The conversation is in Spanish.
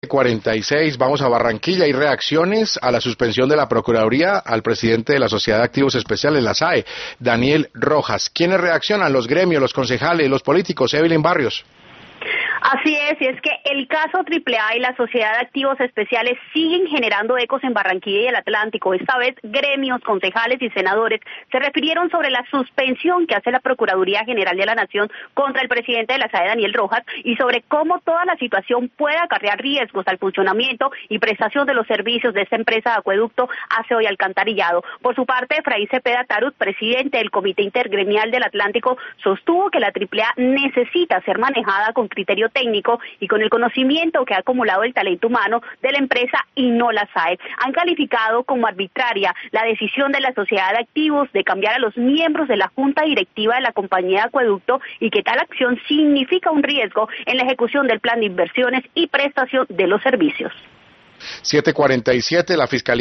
46, vamos a Barranquilla. Hay reacciones a la suspensión de la Procuraduría al presidente de la Sociedad de Activos Especiales, la SAE, Daniel Rojas. ¿Quiénes reaccionan? Los gremios, los concejales, los políticos. Evelyn Barrios. Así es, y es que el caso AAA y la Sociedad de Activos Especiales siguen generando ecos en Barranquilla y el Atlántico. Esta vez, gremios, concejales y senadores se refirieron sobre la suspensión que hace la Procuraduría General de la Nación contra el presidente de la SAE, Daniel Rojas, y sobre cómo toda la situación puede acarrear riesgos al funcionamiento y prestación de los servicios de esta empresa de acueducto, aseo y alcantarillado. Por su parte, Efraín Cepeda Tarut, presidente del Comité Intergremial del Atlántico, sostuvo que la AAA necesita ser manejada con criterio técnico y con el conocimiento que ha acumulado el talento humano de la empresa y no la SAE. Han calificado como arbitraria la decisión de la Sociedad de Activos de cambiar a los miembros de la Junta Directiva de la compañía de acueducto y que tal acción significa un riesgo en la ejecución del plan de inversiones y prestación de los servicios. 7:47, la Fiscalía